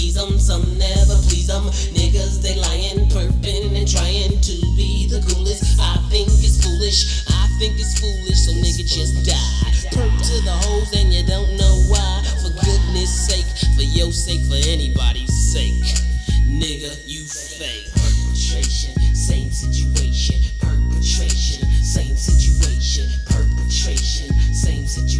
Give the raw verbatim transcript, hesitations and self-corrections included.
please them, some never please them. Niggas, they lying, perping, and trying to be the coolest. I think it's foolish, I think it's foolish, so nigga just die. Perp to the hoes and you don't know why. For goodness sake, for your sake, for anybody's sake, nigga, you fake. Perpetration, same situation. Perpetration, same situation. Perpetration, same situation.